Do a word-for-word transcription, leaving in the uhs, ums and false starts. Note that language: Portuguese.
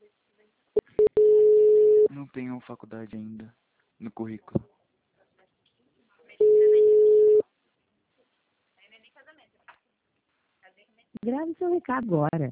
Não tenho faculdade ainda no currículo. Grave seu recado agora.